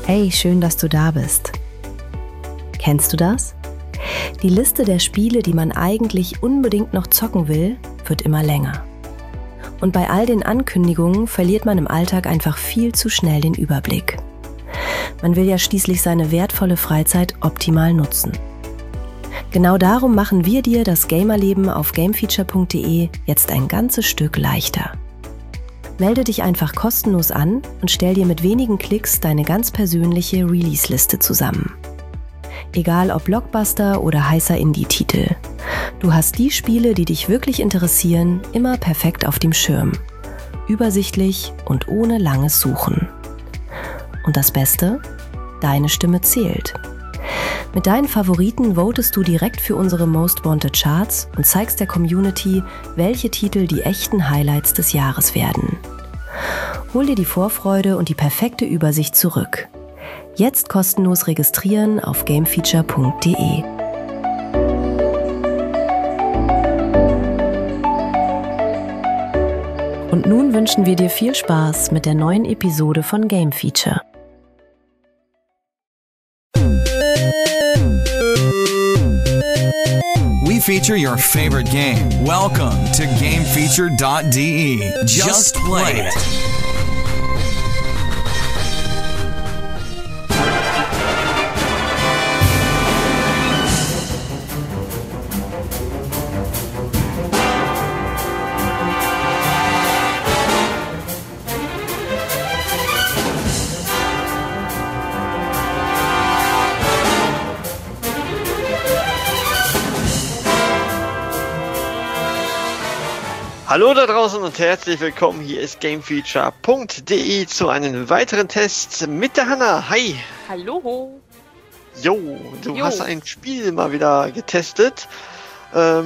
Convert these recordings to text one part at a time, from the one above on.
Hey, schön, dass du da bist. Kennst du das? Die Liste der Spiele, die man eigentlich unbedingt noch zocken will, wird immer länger. Und bei all den Ankündigungen verliert man im Alltag einfach viel zu schnell den Überblick. Man will ja schließlich seine wertvolle Freizeit optimal nutzen. Genau darum machen wir dir das Gamerleben auf gamefeature.de jetzt ein ganzes Stück leichter. Melde dich einfach kostenlos an und stell dir mit wenigen Klicks deine ganz persönliche Release-Liste zusammen. Egal ob Blockbuster oder heißer Indie-Titel. Du hast die Spiele, die dich wirklich interessieren, immer perfekt auf dem Schirm. Übersichtlich und ohne langes Suchen. Und das Beste? Deine Stimme zählt. Mit deinen Favoriten votest du direkt für unsere Most Wanted Charts und zeigst der Community, welche Titel die echten Highlights des Jahres werden. Hol dir die Vorfreude und die perfekte Übersicht zurück. Jetzt kostenlos registrieren auf gamefeature.de. Und nun wünschen wir dir viel Spaß mit der neuen Episode von Game Feature. We feature your favorite game. Welcome to GameFeature.de. Just play it. Hallo da draußen und herzlich willkommen, hier ist GameFeature.de zu einem weiteren Test mit der Hanna. Hi! Hallo! Jo, du hast ein Spiel mal wieder getestet. Teil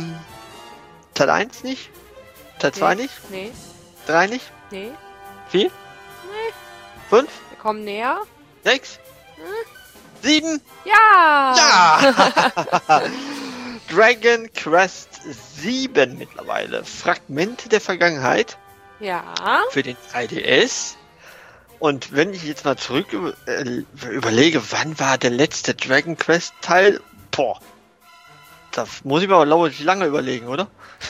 1 nicht? Teil 2 nicht? Nee. 3 nicht? Nee. 4? Nee. 5? Wir kommen näher. 6? 7? Ja! Ja! Dragon Quest 7 mittlerweile. Fragmente der Vergangenheit. Ja. Für den 3DS. Und wenn ich jetzt mal zurück überlege, wann war der letzte Dragon Quest Teil? Boah. Da muss ich mir aber lange überlegen, oder?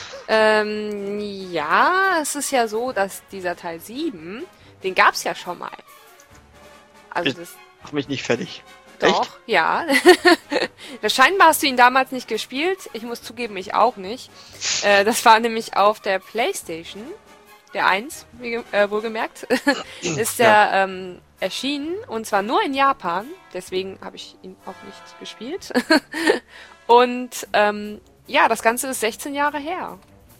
Ja, es ist ja so, dass dieser Teil 7, den gab's ja schon mal. Also das Mach mich nicht fertig. Doch, Echt? ja. Scheinbar hast du ihn damals nicht gespielt. Ich muss zugeben, ich auch nicht. Das war nämlich auf der PlayStation, der 1, wohlgemerkt, ist der erschienen. Und zwar nur in Japan. Deswegen habe ich ihn auch nicht gespielt. Und ja, das Ganze ist 16 Jahre her.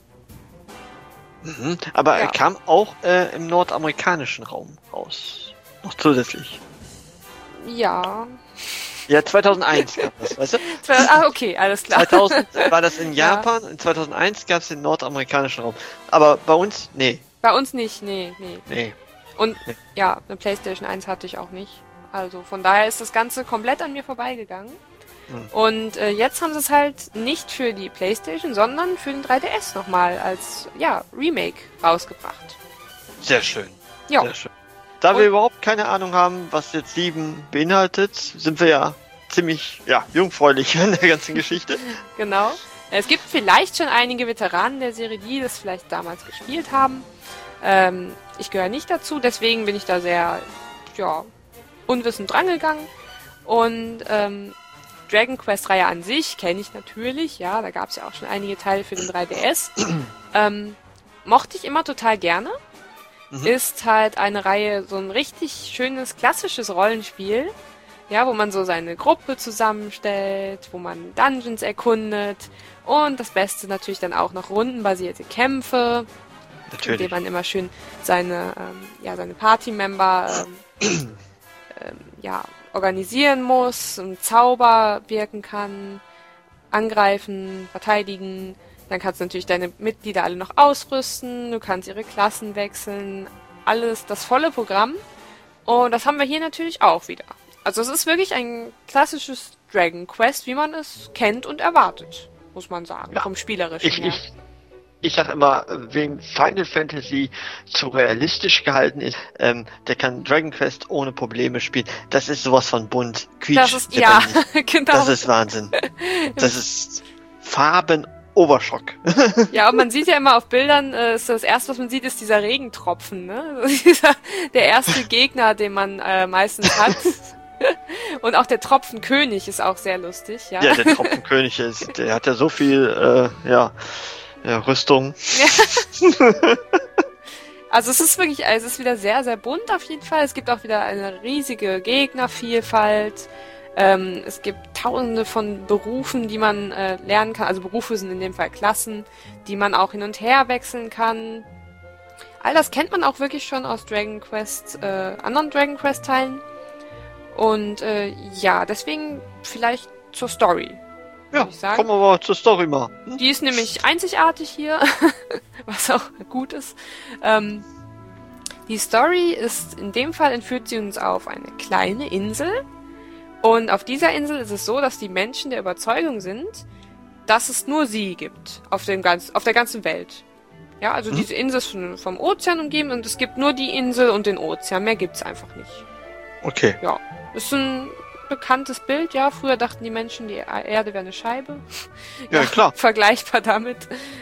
Mhm, aber Ja. er kam auch im nordamerikanischen Raum raus. Noch zusätzlich. Ja. Ja, 2001 gab es, weißt du? Okay, alles klar. 2000 war das in Japan, und 2001 gab es den nordamerikanischen Raum. Aber bei uns, nee. Bei uns nicht, nee. Und Nee. ja, eine PlayStation 1 hatte ich auch nicht. Also von daher ist das Ganze komplett an mir vorbeigegangen. Und jetzt haben sie es halt nicht für die PlayStation, sondern für den 3DS nochmal als Remake rausgebracht. Sehr schön. Ja. Sehr schön. Da wir überhaupt keine Ahnung haben, was jetzt 7 beinhaltet, sind wir ja ziemlich jungfräulich in der ganzen Geschichte. Genau. Es gibt vielleicht schon einige Veteranen der Serie, die das vielleicht damals gespielt haben. Ich gehöre nicht dazu, deswegen bin ich da sehr unwissend rangegangen. Und Dragon Quest Reihe an sich kenne ich natürlich, ja, da gab es ja auch schon einige Teile für den 3DS. Mochte ich immer total gerne. Ist halt eine Reihe, so ein richtig schönes, klassisches Rollenspiel, ja, wo man so seine Gruppe zusammenstellt, wo man Dungeons erkundet und das Beste natürlich dann auch noch rundenbasierte Kämpfe, in denen man immer schön seine Party-Member organisieren muss und Zauber wirken kann, angreifen, verteidigen. Dann kannst du natürlich deine Mitglieder alle noch ausrüsten, du kannst ihre Klassen wechseln, alles, das volle Programm. Und das haben wir hier natürlich auch wieder. Also es ist wirklich ein klassisches Dragon Quest, wie man es kennt und erwartet, muss man sagen, vom Spielerischen her. ich sag immer, wem Final Fantasy zu realistisch gehalten ist, der kann Dragon Quest ohne Probleme spielen. Das ist sowas von bunt. Quietsch. Das ist, ja, genau. Das ist Wahnsinn. Das ist Farben-Overschock. Ja, und man sieht ja immer auf Bildern, ist das erste, was man sieht, ist dieser Regentropfen, ne? Der erste Gegner, den man meistens hat. Und auch der Tropfenkönig ist auch sehr lustig, ja. Ja, der Tropfenkönig der hat ja so viel, Rüstung. Ja. Also es ist wieder sehr, sehr bunt auf jeden Fall. Es gibt auch wieder eine riesige Gegnervielfalt. Es gibt tausende von Berufen, die man lernen kann. Also Berufe sind in dem Fall Klassen, die man auch hin und her wechseln kann. All das kennt man auch wirklich schon aus Dragon Quest, anderen Dragon Quest Teilen. Und deswegen vielleicht zur Story. Ja, kommen wir mal zur Story mal. Die ist nämlich einzigartig hier, was auch gut ist. Die Story ist, in dem Fall entführt sie uns auf eine kleine Insel. Und auf dieser Insel ist es so, dass die Menschen der Überzeugung sind, dass es nur sie gibt auf der ganzen Welt. Ja, also diese Insel ist vom Ozean umgeben und es gibt nur die Insel und den Ozean. Mehr gibt's einfach nicht. Okay. Ja, das ist ein bekanntes Bild, ja. Früher dachten die Menschen, die Erde wäre eine Scheibe. Ja, klar. Vergleichbar damit.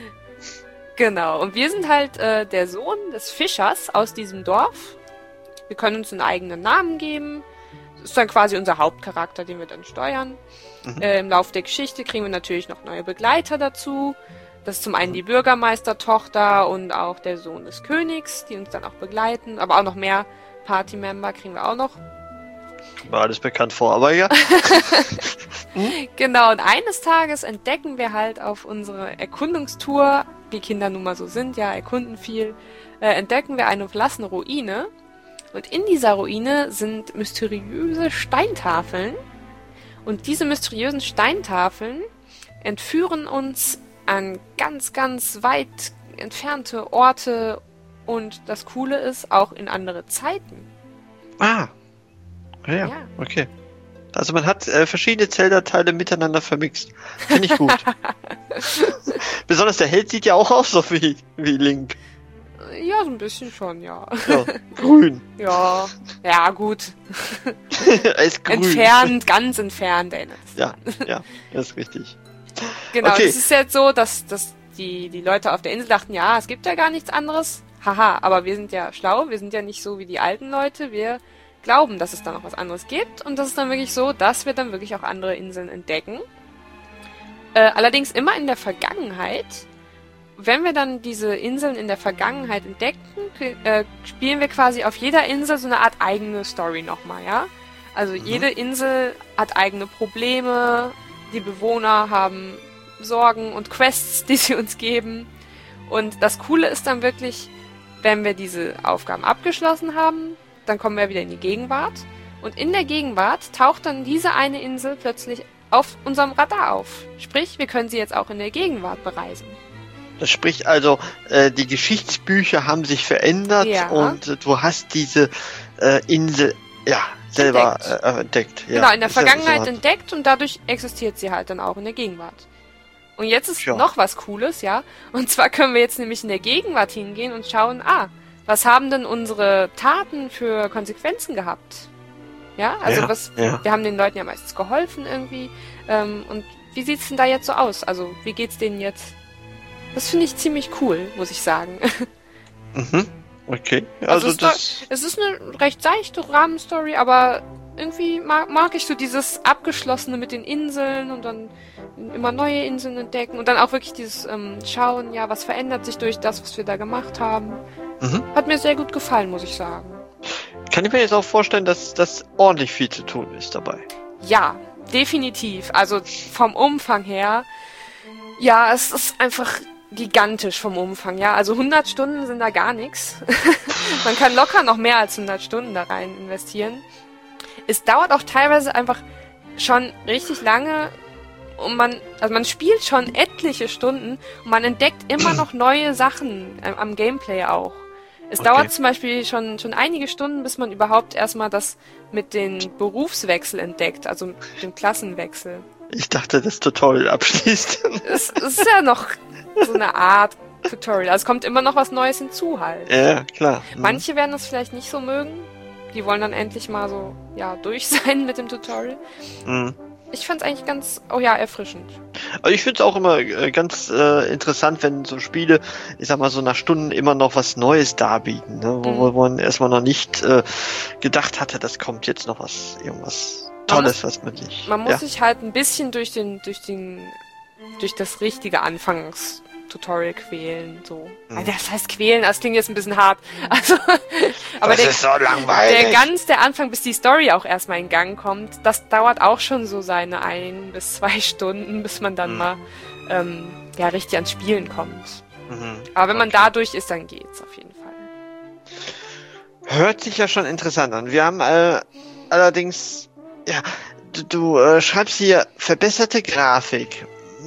Genau. Und wir sind halt der Sohn des Fischers aus diesem Dorf. Wir können uns einen eigenen Namen geben. Das ist dann quasi unser Hauptcharakter, den wir dann steuern. Im Laufe der Geschichte kriegen wir natürlich noch neue Begleiter dazu. Das ist zum einen die Bürgermeistertochter und auch der Sohn des Königs, die uns dann auch begleiten. Aber auch noch mehr Party-Member kriegen wir auch noch. War alles bekannt vor, aber ja. Genau, und eines Tages entdecken wir halt auf unserer Erkundungstour, wie Kinder nun mal so sind, ja, erkunden viel, entdecken wir eine verlassene Ruine. Und in dieser Ruine sind mysteriöse Steintafeln. Und diese mysteriösen Steintafeln entführen uns an ganz, ganz weit entfernte Orte. Und das Coole ist, auch in andere Zeiten. Ah. Ja, okay. Also man hat verschiedene Zelda-Teile miteinander vermixt. Finde ich gut. Besonders der Held sieht ja auch aus so wie Link. Ja, so ein bisschen schon, ja. Ja, grün. Ja, gut. Er ist grün. Entfernt, ganz entfernt, erinnert es. Ja, das ist richtig. Genau, okay. Es ist jetzt so, dass die Leute auf der Insel dachten, ja, es gibt ja gar nichts anderes. Haha, aber wir sind ja schlau, wir sind ja nicht so wie die alten Leute, wir glauben, dass es da noch was anderes gibt. Und das ist dann wirklich so, dass wir dann wirklich auch andere Inseln entdecken. Allerdings immer in der Vergangenheit. Wenn wir dann diese Inseln in der Vergangenheit entdecken, spielen wir quasi auf jeder Insel so eine Art eigene Story nochmal, ja? Also jede Insel hat eigene Probleme, die Bewohner haben Sorgen und Quests, die sie uns geben. Und das Coole ist dann wirklich, wenn wir diese Aufgaben abgeschlossen haben, dann kommen wir wieder in die Gegenwart. Und in der Gegenwart taucht dann diese eine Insel plötzlich auf unserem Radar auf. Sprich, wir können sie jetzt auch in der Gegenwart bereisen. Das spricht also, die Geschichtsbücher haben sich verändert und du hast diese Insel selber entdeckt. Ja, genau, in der Vergangenheit entdeckt und dadurch existiert sie halt dann auch in der Gegenwart. Und jetzt ist noch was Cooles, ja. Und zwar können wir jetzt nämlich in der Gegenwart hingehen und schauen, was haben denn unsere Taten für Konsequenzen gehabt? Ja, also wir haben den Leuten ja meistens geholfen irgendwie. Und wie sieht's denn da jetzt so aus? Also, wie geht's denen jetzt? Das finde ich ziemlich cool, muss ich sagen. Okay. Also es ist eine recht seichte Rahmenstory, aber irgendwie mag ich so dieses Abgeschlossene mit den Inseln und dann immer neue Inseln entdecken und dann auch wirklich dieses Schauen, ja, was verändert sich durch das, was wir da gemacht haben. Hat mir sehr gut gefallen, muss ich sagen. Kann ich mir jetzt auch vorstellen, dass das ordentlich viel zu tun ist dabei? Ja, definitiv. Also vom Umfang her, ja, es ist einfach gigantisch vom Umfang, ja. Also 100 Stunden sind da gar nichts. Man kann locker noch mehr als 100 Stunden da rein investieren. Es dauert auch teilweise einfach schon richtig lange und man spielt schon etliche Stunden und man entdeckt immer noch neue Sachen am Gameplay auch. Es dauert zum Beispiel schon einige Stunden, bis man überhaupt erstmal das mit dem Berufswechsel entdeckt, also dem Klassenwechsel. Ich dachte, das Tutorial abschließt. Es ist ja noch so eine Art Tutorial. Also es kommt immer noch was Neues hinzu halt. Ja, klar. Manche werden das vielleicht nicht so mögen. Die wollen dann endlich mal so, ja, durch sein mit dem Tutorial. Mhm. Ich fand's eigentlich ganz, erfrischend. Also ich finde es auch immer ganz interessant, wenn so Spiele, ich sag mal so nach Stunden immer noch was Neues darbieten, ne? Wo man erstmal noch nicht gedacht hatte, das kommt jetzt noch irgendwas Tolles, was man nicht. Man muss sich halt ein bisschen durch das richtige Anfangstutorial quälen, so. Also das heißt quälen, das klingt jetzt ein bisschen hart. Also, aber das ist so langweilig. der Anfang, bis die Story auch erstmal in Gang kommt, das dauert auch schon so seine 1 bis 2 Stunden, bis man dann mal richtig ans Spielen kommt. Aber wenn man da durch ist, dann geht's auf jeden Fall. Hört sich ja schon interessant an. Wir haben allerdings, ja, du schreibst hier verbesserte Grafik.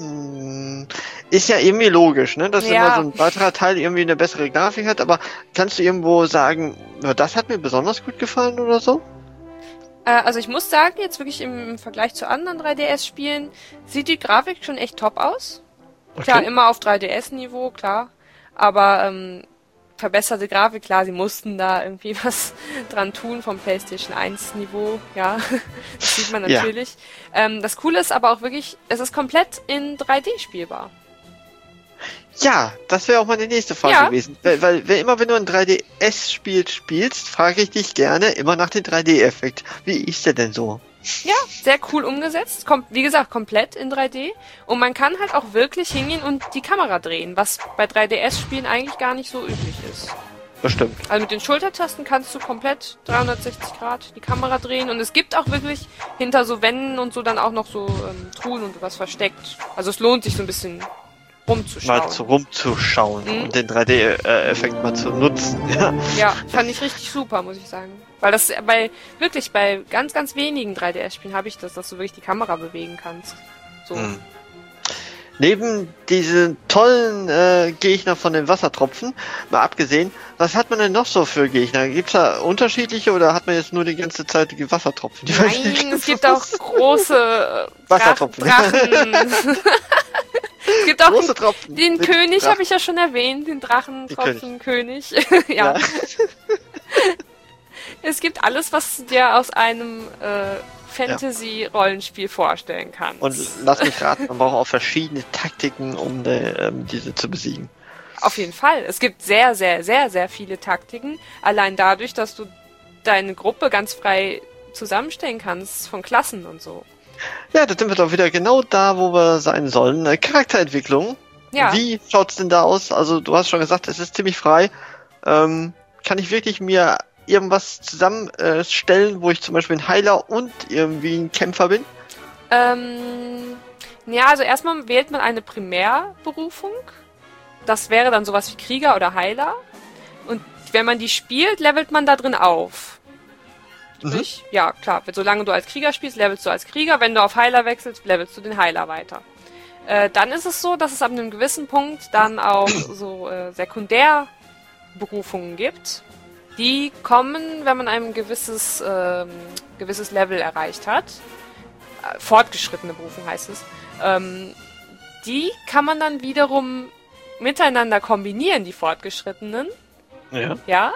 Ist ja irgendwie logisch, ne? Dass immer so ein weiterer Teil irgendwie eine bessere Grafik hat, aber kannst du irgendwo sagen, das hat mir besonders gut gefallen oder so? Also ich muss sagen, jetzt wirklich im Vergleich zu anderen 3DS-Spielen sieht die Grafik schon echt top aus. Okay. Klar, immer auf 3DS-Niveau, klar. Aber verbesserte Grafik, klar, sie mussten da irgendwie was dran tun vom PlayStation 1-Niveau, ja. Das sieht man natürlich. Ja. Das Coole ist aber auch wirklich, es ist komplett in 3D spielbar. Ja, das wäre auch meine nächste Frage gewesen. Weil immer wenn du ein 3DS-Spiel spielst, frage ich dich gerne immer nach dem 3D-Effekt. Wie ist der denn so? Ja, sehr cool umgesetzt. Wie gesagt, komplett in 3D. Und man kann halt auch wirklich hingehen und die Kamera drehen, was bei 3DS-Spielen eigentlich gar nicht so üblich ist. Das stimmt. Also mit den Schultertasten kannst du komplett 360 Grad die Kamera drehen. Und es gibt auch wirklich hinter so Wänden und so dann auch noch so Truhen und was versteckt. Also es lohnt sich so ein bisschen rumzuschauen. Mal rumzuschauen und den 3D-Effekt mal zu nutzen. Ja, fand ich richtig super, muss ich sagen. Weil das bei ganz, ganz wenigen 3DS-Spielen habe ich das, dass du wirklich die Kamera bewegen kannst. So. Neben diesen tollen Gegner von den Wassertropfen, mal abgesehen, was hat man denn noch so für Gegner? Gibt's da unterschiedliche oder hat man jetzt nur die ganze Zeit die Wassertropfen? Nein, es gibt auch große Wassertropfen. Drachen. Es gibt auch große Tropfen. Den König habe ich ja schon erwähnt, den Drachentropfenkönig. Ja. Es gibt alles, was du dir aus einem Fantasy-Rollenspiel vorstellen kannst. Und lass mich raten, man braucht auch verschiedene Taktiken, um diese zu besiegen. Auf jeden Fall. Es gibt sehr, sehr, sehr, sehr viele Taktiken. Allein dadurch, dass du deine Gruppe ganz frei zusammenstellen kannst von Klassen und so. Ja, da sind wir doch wieder genau da, wo wir sein sollen. Charakterentwicklung. Ja. Wie schaut's denn da aus? Also du hast schon gesagt, es ist ziemlich frei. Kann ich wirklich mir irgendwas zusammenstellen, wo ich zum Beispiel ein Heiler und irgendwie ein Kämpfer bin? Ja, also erstmal wählt man eine Primärberufung. Das wäre dann sowas wie Krieger oder Heiler. Und wenn man die spielt, levelt man da drin auf. Sprich, ja, klar, solange du als Krieger spielst, levelst du als Krieger. Wenn du auf Heiler wechselst, levelst du den Heiler weiter. Dann ist es so, dass es ab einem gewissen Punkt dann auch so Sekundärberufungen gibt. Die kommen, wenn man ein gewisses Level erreicht hat. Fortgeschrittene Berufung heißt es. Die kann man dann wiederum miteinander kombinieren, die Fortgeschrittenen. Ja. Ja.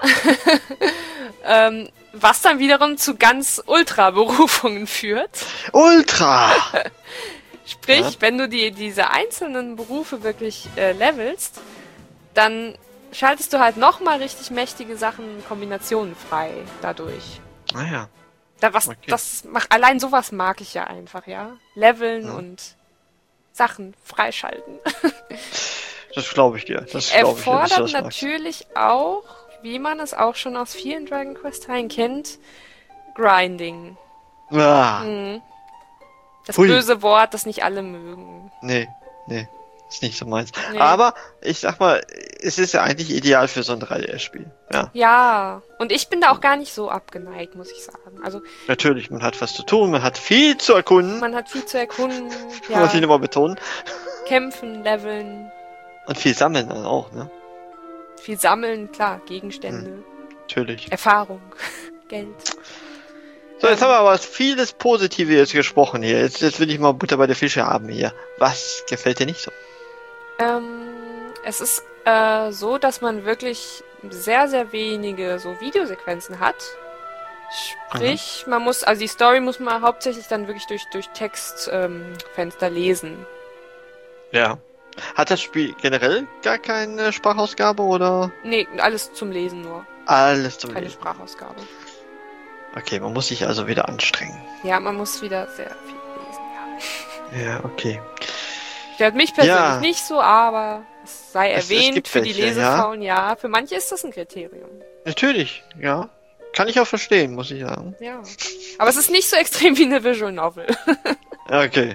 Was dann wiederum zu ganz Ultra-Berufungen führt. Ultra! Sprich, wenn du diese einzelnen Berufe wirklich levelst, dann schaltest du halt nochmal richtig mächtige Sachen, Kombinationen frei dadurch. Ah ja. Allein sowas mag ich ja einfach, ja. Leveln und Sachen freischalten. Das glaube ich dir. Erfordert natürlich auch, wie man es auch schon aus vielen Dragon Quest Teilen kennt, Grinding. Ah. Das böse Wort, das nicht alle mögen. Nee. Ist nicht so meins. Nee. Aber, ich sag mal, es ist ja eigentlich ideal für so ein 3DS-Spiel. Ja, und ich bin da auch gar nicht so abgeneigt, muss ich sagen. Also natürlich, man hat was zu tun, man hat viel zu erkunden. Ja. Muss ich nochmal betonen. Kämpfen, leveln. Und viel sammeln dann auch, ne? Viel sammeln, klar, Gegenstände. Natürlich. Erfahrung, Geld. So, jetzt haben wir aber vieles Positive jetzt gesprochen hier. Jetzt will ich mal Butter bei der Fische haben hier. Was gefällt dir nicht so? Es ist so, dass man wirklich sehr, sehr wenige so Videosequenzen hat. Sprich, man muss, also die Story muss man hauptsächlich dann wirklich durch Textfenster lesen. Ja. Hat das Spiel generell gar keine Sprachausgabe oder? Nee, alles zum Lesen nur. Alles zum Keine Lesen. Sprachausgabe. Okay, man muss sich also wieder anstrengen. Ja, man muss wieder sehr viel lesen, ja. Ja, okay. Stört mich persönlich Ja. nicht so, aber es sei Es erwähnt gibt für die welche, Lesefaulen, ja. Für manche ist das ein Kriterium. Natürlich, ja. Kann ich auch verstehen, muss ich sagen. Ja. Aber es ist nicht so extrem wie eine Visual Novel. Okay.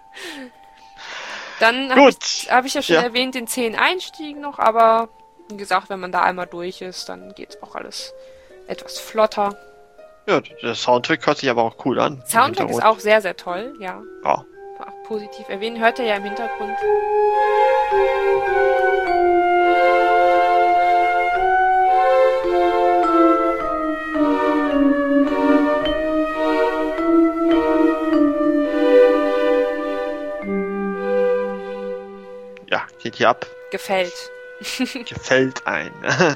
Dann Gut. hab ich ja schon Ja. erwähnt, den 10 Einstieg noch, aber wie gesagt, wenn man da einmal durch ist, dann geht's auch alles etwas flotter. Ja, der Soundtrack hört sich aber auch cool an. Soundtrack ist auch sehr, sehr toll, ja. Ja. War auch positiv erwähnt, hört ihr ja im Hintergrund. Ja, geht hier ab. Gefällt. Gefällt ein.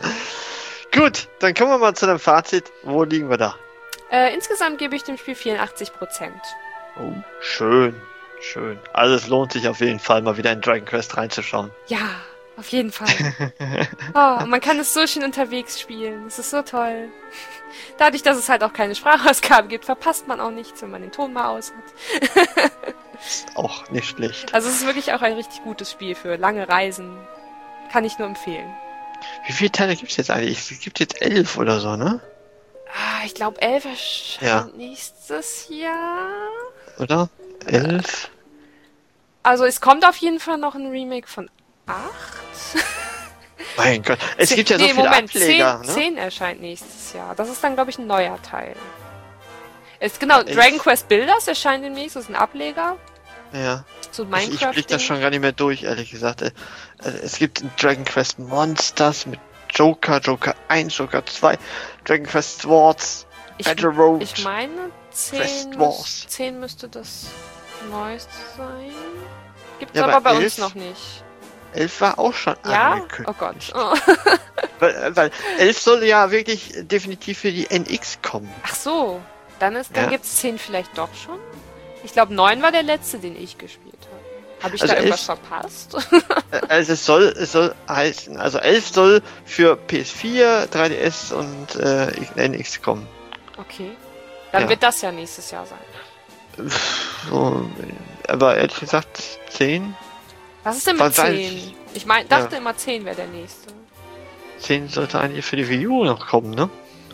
Gut, dann kommen wir mal zu dem Fazit. Wo liegen wir da? Insgesamt gebe ich dem Spiel 84%. Oh, schön. Schön. Also es lohnt sich auf jeden Fall, mal wieder in Dragon Quest reinzuschauen. Ja, auf jeden Fall. Oh, und man kann es so schön unterwegs spielen. Es ist so toll. Dadurch, dass es halt auch keine Sprachausgabe gibt, verpasst man auch nichts, wenn man den Ton mal aus hat. Ist auch nicht schlecht. Also es ist wirklich auch ein richtig gutes Spiel für lange Reisen. Kann ich nur empfehlen. Wie viele Teile gibt es jetzt eigentlich? Es gibt jetzt 11 oder so, ne? Ah, ich glaube 11 erscheint Ja. nächstes Jahr. Oder? 11? Also es kommt auf jeden Fall noch ein Remake von 8. Mein Gott. Es gibt ja so viele Moment, Ableger, 10, ne? 10 erscheint nächstes Jahr. Das ist dann, glaube ich, ein neuer Teil. Genau, Elf. Dragon Quest Builders erscheint demnächst, das ist ein Ableger Ja. zu Ich Minecraft. blick das schon gar nicht mehr durch, ehrlich gesagt. Es gibt Dragon Quest Monsters mit Joker, Joker 1, Joker 2, Dragon Quest Swords, Battle Road. Ich meine, Quest Wars. 10 müsste das neueste sein. Gibt's Ja, aber aber bei 11? uns noch nicht. 11 war auch schon Ja? angekündigt. Oh Gott. Oh. Weil 11 soll ja wirklich definitiv für die NX kommen. Ach so, dann Ja. gibt's 10 vielleicht doch schon. Ich glaube, 9 war der letzte, den ich gespielt habe. Habe ich Also da irgendwas 11 verpasst? Also es soll heißen, also 11 soll für PS4, 3DS und NX kommen. Okay. Dann Ja. wird das ja nächstes Jahr sein. So, aber ehrlich gesagt 10? Was ist denn Weil- mit 10? Ich dachte immer 10 wäre der nächste. 10 sollte eigentlich für die Wii U noch kommen, ne?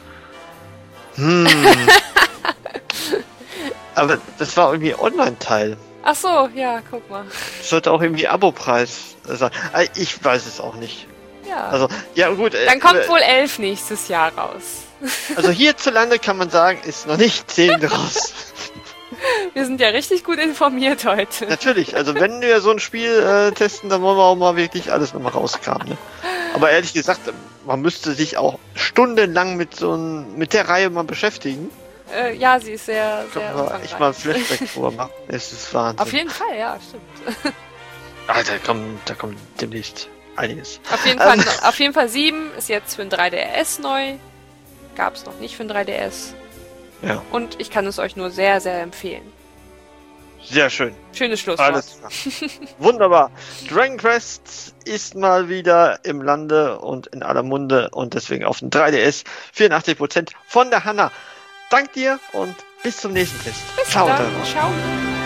Aber das war irgendwie Online-Teil. Ach so, ja, guck mal. Das sollte auch irgendwie Abo-Preis sein. Ich weiß es auch nicht. Ja. Also, ja gut. Dann kommt wohl 11 nächstes Jahr raus. Also hierzulande kann man sagen, ist noch nicht 10 raus. Wir sind ja richtig gut informiert heute. Natürlich, also wenn wir so ein Spiel testen, dann wollen wir auch mal wirklich alles nochmal rauskramen. Ne? Aber ehrlich gesagt, man müsste sich auch stundenlang mit der Reihe mal beschäftigen. Ja, sie ist sehr, sehr Können wir echt mal ein Flashback drüber machen. Es ist Wahnsinn. Auf jeden Fall, ja, stimmt. Ah, da kommt demnächst einiges. Auf jeden Fall 7 ist jetzt für ein 3DS neu. Gab es noch nicht für ein 3DS. Ja. Und ich kann es euch nur sehr, sehr empfehlen. Sehr schön. Schönes Schlusswort. Alles klar. Wunderbar. Dragon Quest ist mal wieder im Lande und in aller Munde und deswegen auf dem 3DS 84% von der Hanna. Dank dir und bis zum nächsten Test. Bis Ciao. dann. Darauf. Ciao.